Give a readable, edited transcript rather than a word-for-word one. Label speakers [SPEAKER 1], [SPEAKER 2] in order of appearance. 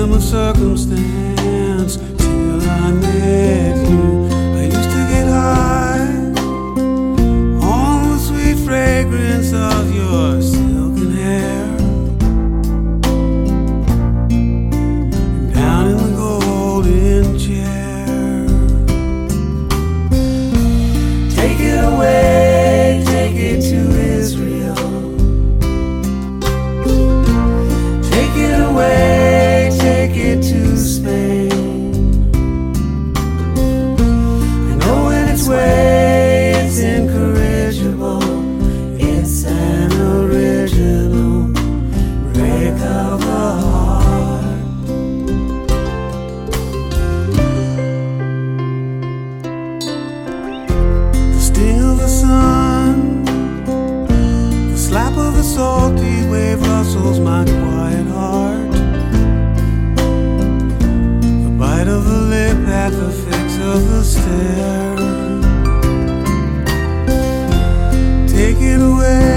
[SPEAKER 1] victim of circumstance till I met you. I used to get high on the sweet fragrance of your silken hair, and down in the golden chair. Take it away, take it to Israel. Take it away, take it to Spain. I know in its way it's incorrigible. It's an original break of the heart. The sting of the sun, the slap of the salty wave rustles my quiet heart. The bite of the lip at the fix of the stare. Take it away.